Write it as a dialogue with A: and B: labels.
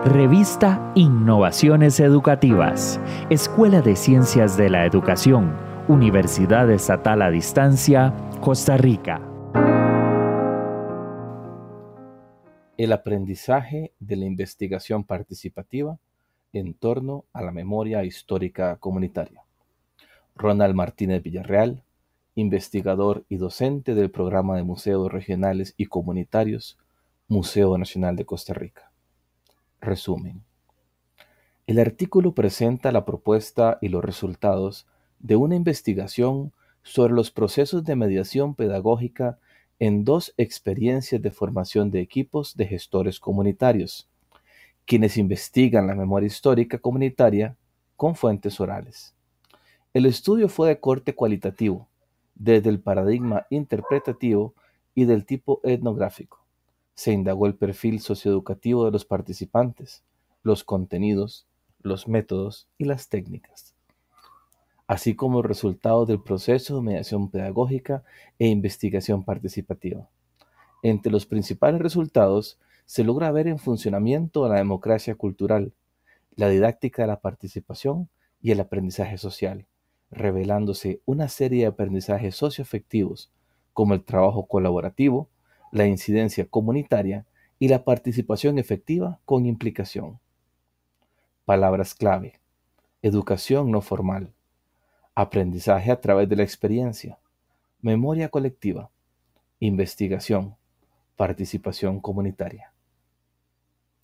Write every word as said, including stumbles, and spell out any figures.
A: Revista Innovaciones Educativas, Escuela de Ciencias de la Educación, Universidad Estatal a Distancia, Costa Rica.
B: El aprendizaje de la investigación participativa en torno a la memoria histórica comunitaria. Ronald Martínez Villarreal, investigador y docente del Programa de Museos Regionales y Comunitarios, Museo Nacional de Costa Rica. Resumen. El artículo presenta la propuesta y los resultados de una investigación sobre los procesos de mediación pedagógica en dos experiencias de formación de equipos de gestores comunitarios, quienes investigan la memoria histórica comunitaria con fuentes orales. El estudio fue de corte cualitativo, desde el paradigma interpretativo y del tipo etnográfico. Se indagó el perfil socioeducativo de los participantes, los contenidos, los métodos y las técnicas, así como los resultados del proceso de mediación pedagógica e investigación participativa. Entre los principales resultados se logra ver en funcionamiento la democracia cultural, la didáctica de la participación y el aprendizaje social, revelándose una serie de aprendizajes socioafectivos como el trabajo colaborativo, la incidencia comunitaria y la participación efectiva con implicación. Palabras clave: educación no formal, aprendizaje a través de la experiencia, memoria colectiva, investigación, participación comunitaria.